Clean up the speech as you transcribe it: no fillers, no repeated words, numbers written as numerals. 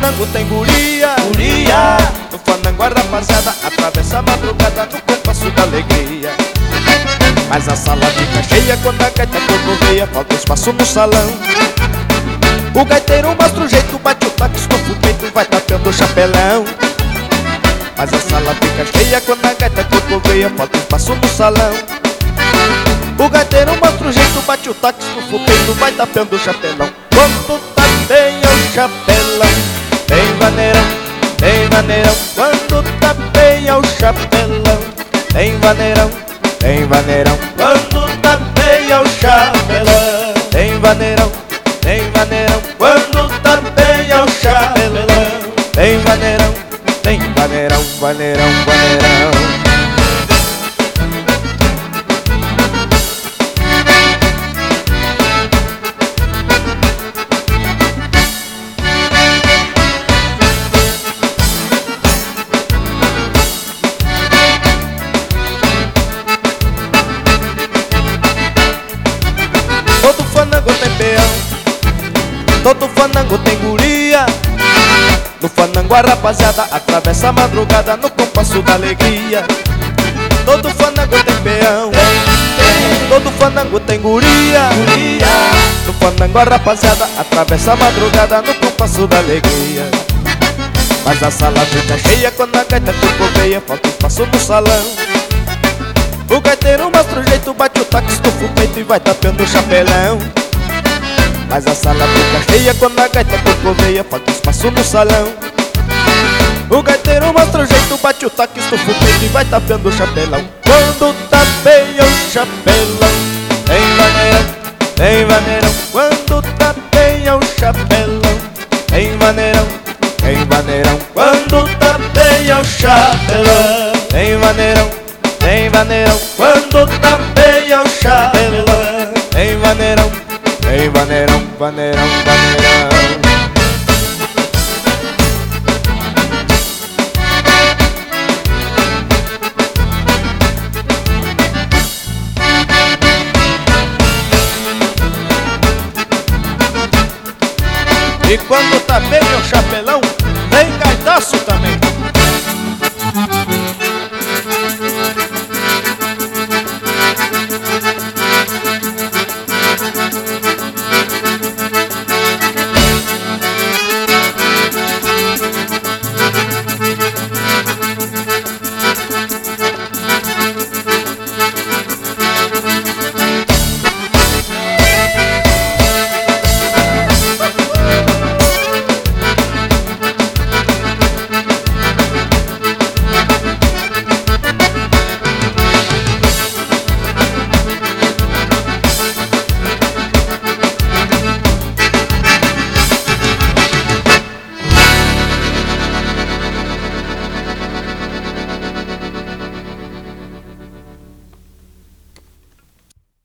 fandango tem guria, guria. no fandango a rapaziada atravessa a madrugada no compasso da alegria. Mas a sala fica cheia quando a gaita corcoveia, falta espaço no salão. O gaiteiro mostra o jeito, bate o taco, escofa o peito e vai tapando o chapelão. Mas a sala fica cheia quando a gaita corcoveia, falta espaço no salão. O gaiteiro mostra o jeito, bate o taco, escofa o peito, vai tapando o chapelão. Quando tapeia o chapelão, tem vaneirão, tem vaneirão. Quando tapeia o chapelão, tem vaneirão, tem vaneirão. Quando tapeia o chapelão, tem vaneirão, tem vaneirão. quando tapeia o chapelão, Tem vaneirão, tem vaneirão, vaneirão, vaneirão. Todo fandango tem peão, todo fandango tem guria. No fandango a rapaziada atravessa a madrugada no compasso da alegria. Todo fandango tem peão, todo fandango tem guria, guria. no fandango a rapaziada atravessa a madrugada no compasso da alegria. Mas a sala fica cheia quando a gaita corcoveia, falta espaço no salão. O gaiteiro mostra o jeito, bate o taco, escofa o peito e vai tapando o chapelão. Mas a sala fica cheia quando a gaita corcoveia, falta espaço no salão. O gaiteiro mostra o jeito, bate o taco, estufa o peito e vai tapando o chapelão. Quando tapeia o chapelão, tem vaneirão, tem vaneirão. Quando tapeia o chapelão, tem vaneirão, tem vaneirão. Quando tapeia o chapelão, Tem vaneirão, tem vaneirão. quando tapeia o chapelão, Tem vaneirão, tem vaneirão, vaneirão, vaneirão. E quando tapeia o chapelão, tem gaitaço também.